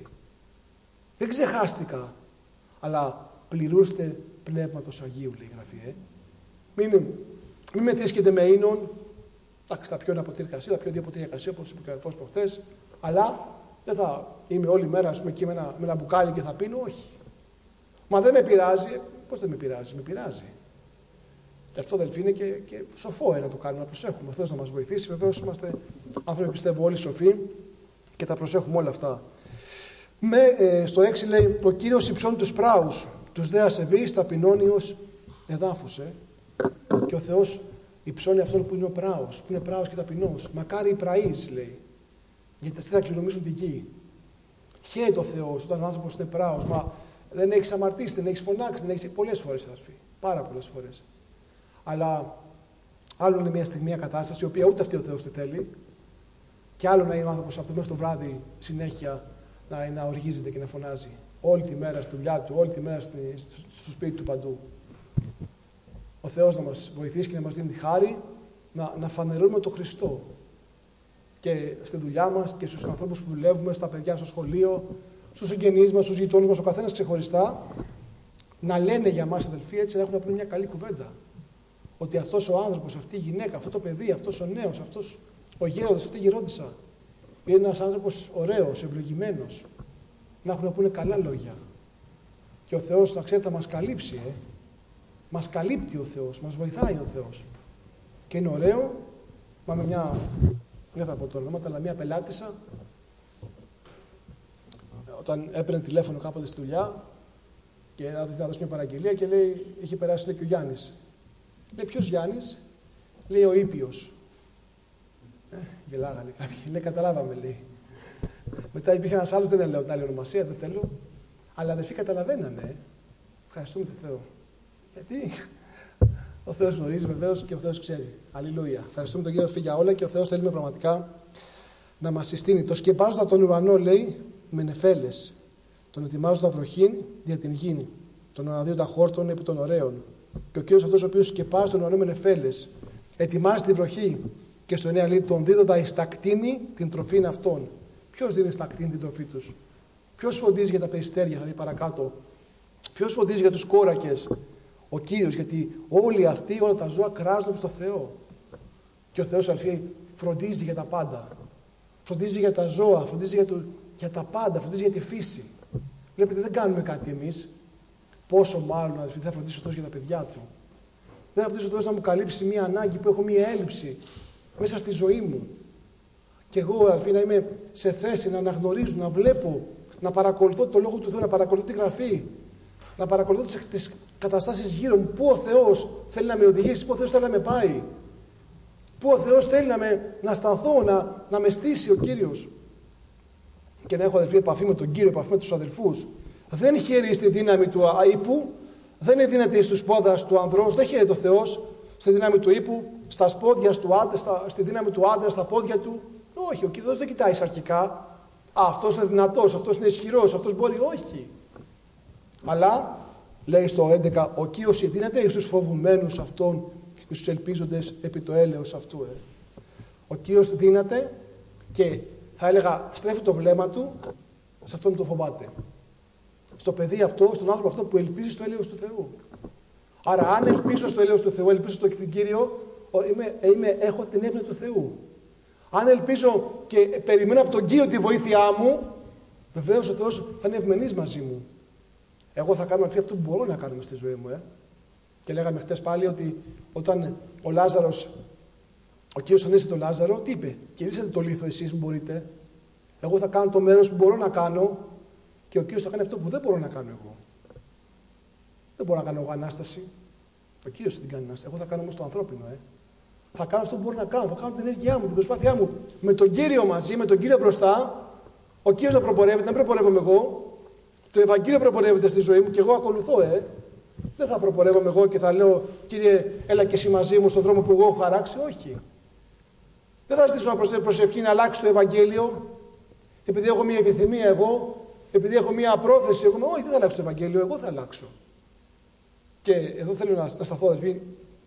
Δεν ξεχάστηκα. Αλλά πληρούστε πνεύματος Αγίου, λέει η Γραφή. Ε. Μην, μην μεθύσκετε με ίνων. Εντάξει, θα πιω ένα ποτήρι κρασί, θα πιω δύο ποτήρια κρασί, όπως είπε ο αδελφός προχτές. Αλλά δεν θα είμαι όλη μέρα, ας πούμε, εκεί με ένα, με ένα μπουκάλι και θα πίνω. Όχι. Μα δεν με πειράζει. Πώς δεν με πειράζει? Με πειράζει. Και αυτό, αδελφοί, είναι και, και σοφό είναι να το κάνουμε, να προσέχουμε. Αυτός να μας βοηθήσει. Βεβαίως είμαστε άνθρωποι, πιστεύω, όλοι σοφοί και τα προσέχουμε όλα αυτά. Με, ε, στο έξι λέει: ο Κύριος υψώνει τους πράους, τους δε ασεβείς ταπεινώνει ως εδάφους. Ε. Και ο Θεός υψώνει αυτόν που είναι ο πράος, που είναι πράος και ταπεινός. Μακάρι οι πραείς, λέει, γιατί αυτοί θα κληρονομήσουν την γη. Χαίρεται ο Θεός όταν ο άνθρωπος είναι πράος. Μα δεν έχεις αμαρτήσει, δεν έχεις φωνάξει, δεν έχεις πολλές φορές, αδελφοί. Πάρα πολλές φορές. Αλλά Άλλο είναι μια στιγμή, μια κατάσταση, η οποία ούτε αυτή ο Θεός τη θέλει. Και άλλο να είναι ο άνθρωπος από το μέχρι το βράδυ συνέχεια να, να οργίζεται και να φωνάζει. Όλη τη μέρα στη δουλειά του, όλη τη μέρα στη, στο σπίτι του παντού. Ο Θεός να μας βοηθήσει και να μας δίνει τη χάρη να, να φανερώνουμε τον Χριστό. Και στη δουλειά μας και στους ανθρώπους που δουλεύουμε, στα παιδιά στο σχολείο, στους συγγενείς μας, στους γειτόνους μας, ο καθένας ξεχωριστά, να λένε για μας αδελφοί, έτσι να έχουν να πούνε μια καλή κουβέντα. Ότι αυτός ο άνθρωπος, αυτή η γυναίκα, αυτό το παιδί, αυτός ο νέος, αυτός ο γέροντας, αυτή η γερόντισσα, είναι ένας άνθρωπος ωραίος, ευλογημένος. Να έχουν να πούνε καλά λόγια. Και ο Θεός, να ξέρετε, θα μας καλύψει. Ε. Μας καλύπτει ο Θεός, μας βοηθάει ο Θεός. Και είναι ωραίο, μα με μια, δεν θα πω το όνομα, αλλά μια πελάτησα, όταν έπαιρνε τηλέφωνο κάποτε στη δουλειά και να δώσει μια παραγγελία και λέει, είχε περάσει λέει, και ο Γιάννης. Λέει, ποιος Γιάννης? Λέει, ο Ήπιος. Ε, γελάγανε κάποιοι. Λέει, καταλάβαμε, λέει. Μετά υπήρχε ένας άλλος, δεν λέω την άλλη ονομασία, δεν θέλω. Αλλά αδερφοί καταλαβαίνανε. Ε. Ευχαριστούμε τον Θεό. Γιατί ο Θεός γνωρίζει βεβαίως και ο Θεός ξέρει. Αλληλούια. Ευχαριστούμε τον Κύριο για όλα και ο Θεός θέλουμε πραγματικά να μας συστήνει. Το σκεπάζοντα τον ουρανό, λέει, με νεφέλες. Τον ετοιμάζοντα βροχήν δια την γήνη. Τον αναδύοντα χόρτων επί των ωραίων. Και ο Κύριος αυτός ο οποίος σκεπάζει τον ουρανό με νεφέλες, ετοιμάζει τη βροχή και στο εννέα λέει τον δίδοντα εις τα κτίνη την τροφήν αυτών. Ποιος δίνει στα κτίνη την τροφή τους? Ποιος φροντίζει για τα περιστέρια, θα δει παρακάτω? Ποιος φροντίζει για τους κόρακες? Ο Κύριος, γιατί όλοι αυτοί, όλα τα ζώα κράζουν στο Θεό. Και ο Θεός αλφή φροντίζει για τα πάντα. Φροντίζει για τα ζώα, φροντίζει για, το, για τα πάντα, φροντίζει για τη φύση. Βλέπετε, δεν κάνουμε κάτι εμείς. Πόσο μάλλον αλφή, θα φροντίσει ο Θεός για τα παιδιά του. Δεν θα φροντίσει ο Θεός να μου καλύψει μια ανάγκη που έχω, μια έλλειψη μέσα στη ζωή μου. Και εγώ, αλφή, να είμαι σε θέση να αναγνωρίζω, να βλέπω, να παρακολουθώ το Λόγο του Θεού, να παρακολουθώ τη Γραφή, να παρακολουθώ τις καταστάσεις γύρω μου. Πού ο Θεός θέλει να με οδηγήσει, πού ο Θεός θέλει να με πάει, πού ο Θεός θέλει να, με, να αισθανθώ, να, να με στήσει ο Κύριος. Και να έχω, αδελφοί, επαφή με τον Κύριο, επαφή με τους αδελφούς. Δεν χαίρει στη δύναμη του ύπου, δεν δίνεται στους πόδας του ανδρός, δεν χαίρεται ο Θεός στη δύναμη του ύπου, στα σπόδια του άντρα, στα, στη δύναμη του άντρα, στα πόδια του. Όχι, ο Κύριος δεν κοιτάει σαρκικά. Α, αυτός είναι δυνατός, αυτός είναι ισχυρός, αυτός μπορεί. Όχι. Αλλά, λέει στο έντεκα, ο Κύριος δίνεται στους φοβουμένους αυτών και στους ελπίζοντες επί το έλεος αυτού. Ε. Ο Κύριος δίνεται και θα έλεγα στρέφει το βλέμμα του σε αυτόν που το φοβάται. Στο παιδί αυτό, στον άνθρωπο αυτό που ελπίζει στο έλεος του Θεού. Άρα, αν ελπίζω στο έλεος του Θεού, ελπίζω στο Κύριο, είμαι, είμαι, έχω την έπνοια του Θεού. Αν ελπίζω και περιμένω από τον Κύριο τη βοήθειά μου, βεβαίως ο Θεός θα είναι ευμενής μαζί μου. Εγώ θα κάνω αυτό που μπορώ να κάνω στη ζωή μου. Ε. Και λέγαμε χτες πάλι ότι όταν ο Λάζαρος, ο Κύριος ανέστησε τον Λάζαρο, τι είπε? Κηρύσσετε το λίθο εσείς που μπορείτε. Εγώ θα κάνω το μέρος που μπορώ να κάνω και ο Κύριος θα κάνει αυτό που δεν μπορώ να κάνω εγώ. Δεν μπορώ να κάνω εγώ Ανάσταση. Ο Κύριος την κάνει Ανάσταση. Εγώ θα κάνω όμως το ανθρώπινο. Ε. Θα κάνω αυτό που μπορώ να κάνω. Θα κάνω την ενέργειά μου, την προσπάθειά μου. Με τον Κύριο μαζί, με τον Κύριο μπροστά. Ο Κύριος να προπορεύεται, δεν προπορεύομαι εγώ. Το Ευαγγέλιο προπορεύεται στη ζωή μου και εγώ ακολουθώ, ε. Δεν θα προπορεύομαι εγώ και θα λέω, Κύριε, έλα και εσύ μαζί μου στον δρόμο που εγώ έχω χαράξει. Όχι. Δεν θα ζητήσω να προσευχή να αλλάξει το Ευαγγέλιο, επειδή έχω μια επιθυμία εγώ, επειδή έχω μια πρόθεση. Εγώ, όχι, δεν θα αλλάξω το Ευαγγέλιο, εγώ θα αλλάξω. Και εδώ θέλω να, να σταθώ, αδελφοί.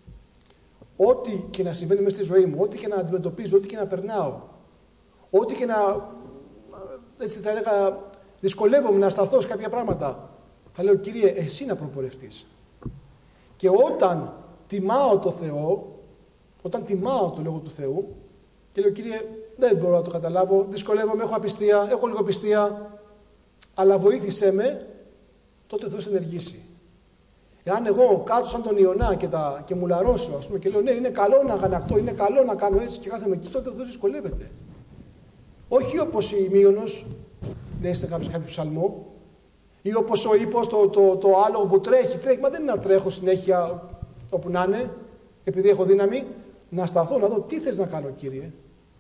Ό,τι και να συμβαίνει μέσα στη ζωή μου, ό,τι και να αντιμετωπίζω, ό,τι και να περνάω, ό,τι και να, έτσι θα έλεγα, δυσκολεύομαι να σταθώ σε κάποια πράγματα, θα λέω, Κύριε, εσύ να προπορευτείς. Και όταν τιμάω το Θεό, όταν τιμάω το Λόγο του Θεού, και λέω, Κύριε, δεν μπορώ να το καταλάβω, δυσκολεύομαι, έχω απιστία, έχω λιγοπιστία, αλλά βοήθησέ με, τότε ο Θεός ενεργήσει. Εάν εγώ κάτω σαν τον Ιωνά και, τα, και μου λαρώσω, ας πούμε, και λέω, ναι, είναι καλό να αγανακτώ, είναι καλό να κάνω έτσι και κάθομαι εκεί, τότε ο Θεός δυσκολεύεται. Όχι όπως η Μείωνος, λέει σε κάποιο, κάποιο ψαλμό, ή όπως ο ύπος, το, το, το άλογο που τρέχει, τρέχει, μα δεν είναι να τρέχω συνέχεια όπου να είναι, επειδή έχω δύναμη, να σταθώ, να δω τι θες να κάνω, Κύριε.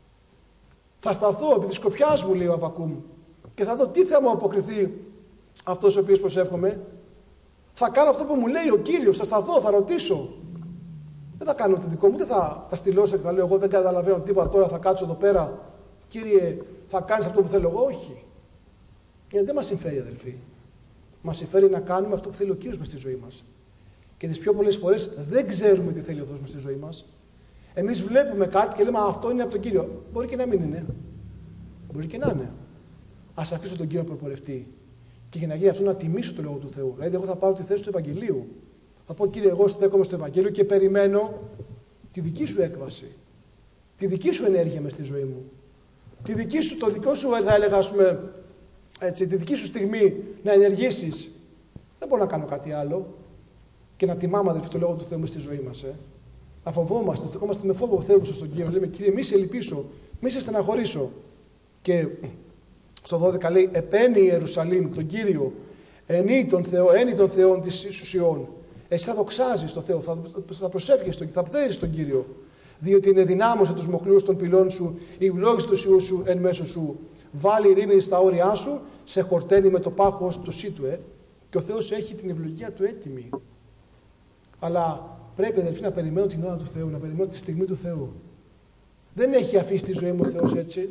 Θα σταθώ επί της σκοπιάς μου, λέει ο Αββακούμ, και θα δω τι θα μου αποκριθεί αυτός ο οποίος προσεύχομαι. Θα κάνω αυτό που μου λέει ο Κύριος, θα σταθώ, θα ρωτήσω. Δεν θα κάνω το δικό μου, δεν θα τα στυλώσω και θα λέω: εγώ δεν καταλαβαίνω τίποτα, τώρα θα κάτσω εδώ πέρα. Κύριε, θα κάνεις αυτό που θέλω εγώ. Όχι. Γιατί δεν μας συμφέρει, αδελφοί. Μας συμφέρει να κάνουμε αυτό που θέλει ο Κύριος μες στη ζωή μας. Και τις πιο πολλές φορές δεν ξέρουμε τι θέλει ο Θεός μες στη ζωή μας. Εμείς βλέπουμε κάτι και λέμε: αυτό είναι από τον Κύριο. Μπορεί και να μην είναι. Μπορεί και να είναι. Ας αφήσω τον Κύριο να προπορευτεί. Και για να γίνει αυτό, να τιμήσω το λόγο του Θεού. Δηλαδή, εγώ θα πάρω τη θέση του Ευαγγελίου. Θα πω: Κύριε, εγώ στέκομαι στο Ευαγγέλιο και περιμένω τη δική σου έκβαση. Τη δική σου ενέργεια μες στη ζωή μου. Τη δική σου, το δικό σου, θα έλεγα, ας πούμε, έτσι, τη δική σου στιγμή να ενεργήσεις. Δεν μπορώ να κάνω κάτι άλλο. Και να τιμάμε, αδελφοί, το λόγο του Θεού μες στη ζωή μας. Ε. Να φοβόμαστε, στεκόμαστε με φόβο Θεού στον Κύριο. Λέμε: Κύριε, μη σε λυπήσω, μη σε στεναχωρήσω. Και στο δώδεκα λέει: επένει η Ιερουσαλήμ τον Κύριο, ενεί τον Θεό, ένι των Θεών της Ισουσιών. Εσύ θα δοξάζεις τον Θεό, θα, θα προσεύχεσαι, θα πτέρεις τον Κύριο. Διότι είναι δυνάμωσε τους μοχλούς των πυλών σου, η ευλόγηση του Υιού σου εν μέσω σου. Βάλει ειρήνη στα όρια σου, σε χορταίνει με το πάχος του σύτου. Ε. Και ο Θεός έχει την ευλογία του έτοιμη. Αλλά πρέπει, αδελφοί, να περιμένω την ώρα του Θεού, να περιμένω τη στιγμή του Θεού. Δεν έχει αφήσει τη ζωή μου ο Θεός έτσι,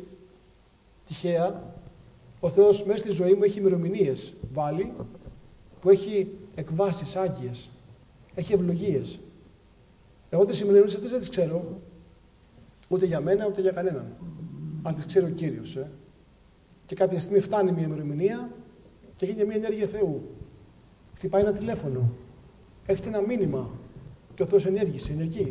τυχαία. Ο Θεός μέσα στη ζωή μου έχει ημερομηνίες βάλει, που έχει εκβάσεις άγιες, έχει ευλογίες. Εγώ τις ημερομηνίες αυτές δεν τις ξέρω, ούτε για μένα ούτε για κανέναν. Αλλά τις ξέρει ο Κύριος. Ε. Και κάποια στιγμή φτάνει μια ημερομηνία και γίνεται μια ενέργεια Θεού. Χτυπάει ένα τηλέφωνο, έχετε ένα μήνυμα και ο Θεός ενέργησε, ενεργεί.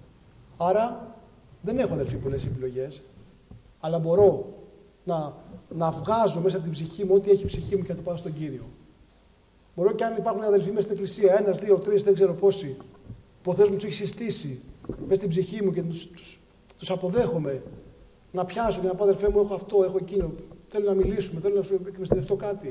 Άρα δεν έχω, αδελφοί, πολλές επιλογές, αλλά μπορώ να, να βγάζω μέσα από την ψυχή μου ό,τι έχει η ψυχή μου και να το πάω στον Κύριο. Μπορώ και αν υπάρχουν αδελφοί μέσα στην εκκλησία, ένας, δύο, τρεις, δεν ξέρω πόσοι, που ο Θεός μου τους έχει συστήσει μέσα στην ψυχή μου και τους, τους, τους αποδέχομαι, να πιάσω και να πω: αδελφέ μου, έχω αυτό, έχω εκείνο, θέλω να μιλήσουμε, θέλω να σου εκμυστηρευτώ κάτι.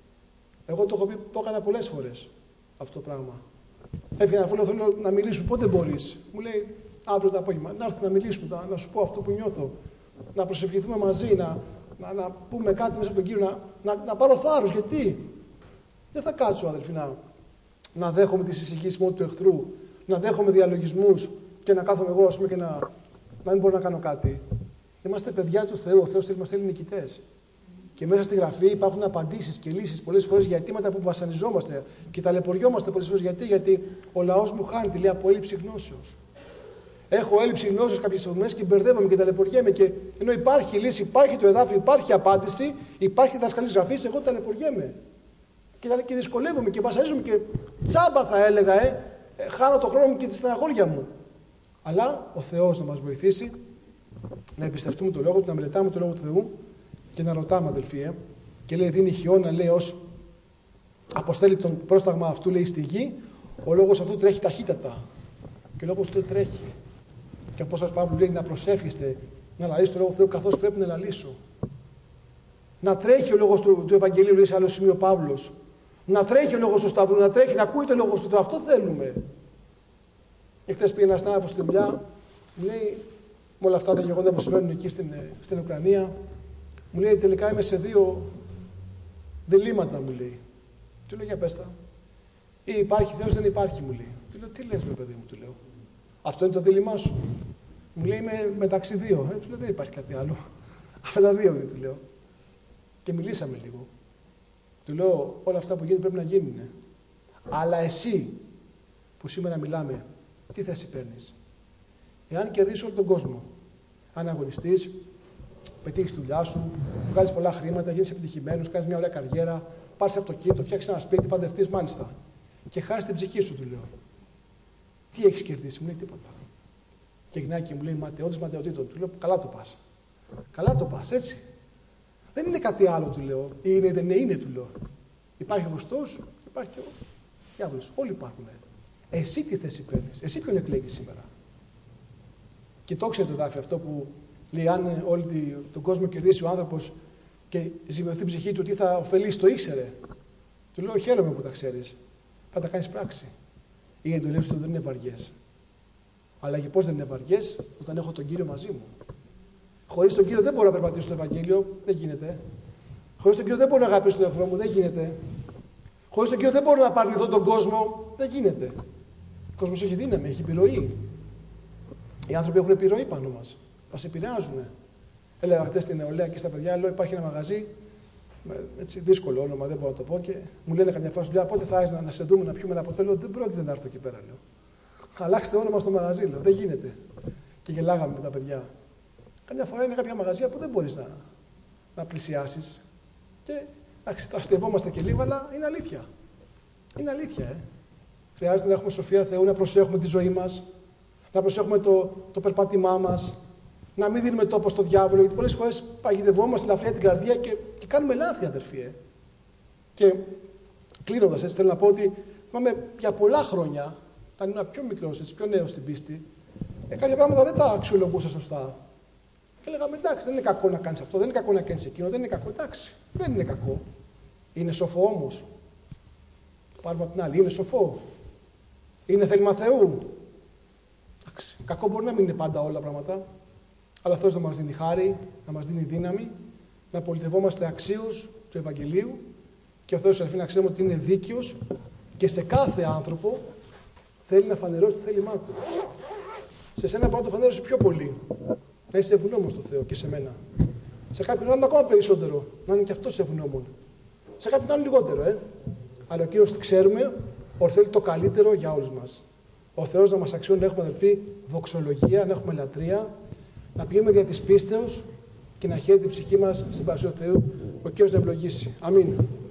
Εγώ το έχω πει, το έκανα πολλές φορές αυτό το πράγμα. Έπια ένα φίλο, θέλω να μιλήσουμε, πότε μπορείς? Μου λέει: αύριο το απόγευμα. Να έρθει να μιλήσουμε, να, να σου πω αυτό που νιώθω. Να προσευχηθούμε μαζί, να, να, να πούμε κάτι μέσα από τον Κύριο, να, να, να πάρω θάρρος. Γιατί δεν θα κάτσω, αδελφοί, να, να δέχομαι τις εισηγήσεις μόνο του εχθρού, να δέχομαι διαλογισμούς και να κάθομαι εγώ, ας πούμε, και να, να μην μπορώ να κάνω κάτι. Είμαστε παιδιά του Θεού. Ο Θεός θέλει, μας θέλει νικητές. Και μέσα στη γραφή υπάρχουν απαντήσεις και λύσεις πολλές φορές για αιτήματα που βασανιζόμαστε και ταλαιπωριόμαστε πολλές φορές. Γιατί, γιατί ο λαός μου χάνεται, λέει, από έλλειψη γνώσεως. Έχω έλλειψη γνώσεως κάποιες στιγμές και μπερδεύομαι και ταλαιπωριέμαι. Και ενώ υπάρχει λύση, υπάρχει το εδάφιο, υπάρχει απάντηση, υπάρχει δασκαλής γραφής, εγώ ταλαιπωριέμαι. Και, και δυσκολεύομαι και βασανίζομαι και τσάμπα, θα έλεγα, ε, ε, χάνω το χρόνο μου και τη στεναχώρια μου. Αλλά ο Θεός να μας βοηθήσει να εμπιστευτούμε το λόγο του, να μελετάμε το λόγο του Θεού και να ρωτάμε, αδελφοί. Ε. Και λέει: δίνει χιόνα, λέει, ως αποστέλει τον πρόσταγμα αυτού, λέει, στη γη. Ο λόγος αυτού τρέχει ταχύτατα. Και ο λόγος του τρέχει. Και ο Απόστολος Παύλου λέει: να προσεύχεστε, να λαλείς το λόγο του Θεού καθώς πρέπει να λαλήσω. Να τρέχει ο λόγος του, του Ευαγγελίου, λέει σε άλλο σημείο ο Παύλος. Να τρέχει ο λόγος του Σταυρού, να τρέχει, να ακούει το λόγος του Θεού. Αυτό θέλουμε. Εχθές πήγε ένας συνάδελφος στη δουλειά, μου λέει, με όλα αυτά τα γεγονότα που συμβαίνουν εκεί στην, στην Ουκρανία, μου λέει: τελικά είμαι σε δύο διλήμματα, μου λέει. Του λέω: για πες τα. Ή υπάρχει Θεός, δεν υπάρχει, μου λέει. Του λέω: τι λες, με παιδί μου, του λέω. Αυτό είναι το δίλημά σου. Μου λέει: είμαι μεταξύ δύο. Ε, του λέω: δεν υπάρχει κάτι άλλο. Αυτά τα δύο είναι, του λέω. Και μιλήσαμε λίγο. Του λέω: όλα αυτά που γίνουν πρέπει να γίνουν. Αλλά εσύ που σήμερα μιλάμε, τι θέση παίρνεις? Εάν κερδίσεις όλο τον κόσμο, αν αγωνιστείς, πετύχεις τη δουλειά σου, βγάλεις πολλά χρήματα, γίνεις επιτυχημένος, κάνεις μια ωραία καριέρα, πάρεις αυτοκίνητο, φτιάξεις ένα σπίτι, παντρευτείς μάλιστα, και χάσεις την ψυχή σου, του λέω. Τι έχεις κερδίσει? Μου λέει: τίποτα. Και γυρνάει και μου λέει: ματαιώδης ματαιωτήτων. Του λέω: καλά το πας. Καλά το πας, έτσι. Δεν είναι κάτι άλλο, του λέω. Είναι, δεν είναι, είναι, του λέω. Υπάρχει ο Χριστός, υπάρχει και ο διάβολος. Όλοι υπάρχουν. Εσύ τι θέση παίρνεις? Εσύ ποιον εκλέγεις σήμερα? Και το ξέρει το δάφιο αυτό που λέει: αν όλη τον κόσμο κερδίσει ο άνθρωπος και ζημιωθεί την ψυχή του, τι θα ωφελήσει? Το ήξερε. Του λέω: χαίρομαι που τα ξέρεις. Θα τα κάνεις πράξη. Οι εντολές του δεν είναι βαριές. Αλλά και πώς δεν είναι βαριές? Όταν έχω τον Κύριο μαζί μου. Χωρίς τον Κύριο δεν μπορώ να περπατήσω στο Ευαγγέλιο. Δεν γίνεται. Χωρίς τον Κύριο δεν μπορώ να αγαπήσω τον εχθρό μου. Δεν γίνεται. Χωρίς τον Κύριο δεν μπορώ να παρνηθώ τον κόσμο. Δεν γίνεται. Ο κόσμος έχει δύναμη, έχει επιρροή. Οι άνθρωποι έχουν επιρροή πάνω μας. Μας επηρεάζουν. Έλεγα χτες στην νεολαία και στα παιδιά, λέω: υπάρχει ένα μαγαζί, έτσι, δύσκολο όνομα, δεν μπορώ να το πω. Και μου λένε καμιά φορά: Λέω, πότε θα έρθει να, να σε δούμε, να πιούμε ένα ποτό? Λέω: δεν πρόκειται να έρθω εκεί πέρα. Λέω: αλλάξτε όνομα στο μαγαζί, λέω. Δεν γίνεται. Και γελάγαμε με τα παιδιά. Καμιά φορά είναι κάποια μαγαζιά που δεν μπορείς να, να πλησιάσεις. Και εντάξει, αστευόμαστε και λίγο, αλλά είναι αλήθεια. Είναι αλήθεια, ε. Χρειάζεται να έχουμε σοφία Θεού, να προσέχουμε τη ζωή μας, να προσέχουμε το, το περπάτημά μας, να μην δίνουμε τόπο στο διάβολο, γιατί πολλές φορές παγιδευόμαστε ελαφριά την καρδία και, και κάνουμε λάθη, αδερφοί. Ε. Και κλείνοντας, έτσι, θέλω να πω ότι θυμάμαι για πολλά χρόνια, όταν ήμουν πιο μικρός, έτσι, πιο νέος στην πίστη, ε, κάποια πράγματα δεν τα αξιολογούσα σωστά. Και λέγαμε: εντάξει, δεν είναι κακό να κάνεις αυτό, δεν είναι κακό να κάνεις εκείνο, δεν είναι κακό. Εντάξει, δεν είναι κακό. Είναι σοφό όμως. Πάρουμε από την άλλη, είναι σοφό. Είναι θέλημα Θεού. Εντάξει, κακό μπορεί να μην είναι πάντα όλα πράγματα, αλλά ο Θεός να μας δίνει χάρη, να μας δίνει δύναμη, να πολιτευόμαστε αξίους του Ευαγγελίου και ο Θεός αφήνει να ξέρουμε ότι είναι δίκαιος και σε κάθε άνθρωπο θέλει να φανερώσει το θέλημά του. Σε σένα μπορεί να το φανερώσει πιο πολύ. Να είσαι ευγνώμων στο Θεό και σε μένα. Σε κάποιον άλλον ακόμα περισσότερο. Να είναι και αυτός ευγνώμων. Σε κάποιον άλλον λιγότερο, ε. Αλλά ο Κύριος ξέρουμε ότι θέλει το καλύτερο για όλους μας. Ο Θεός να μας αξιώνει να έχουμε, αδελφοί, δοξολογία, να έχουμε λατρεία, να πηγαίνουμε δια της πίστεως και να χαίρεται η ψυχή μας στην παρουσία του Θεού. Ο Κύριος να ευλογήσει. Αμήν.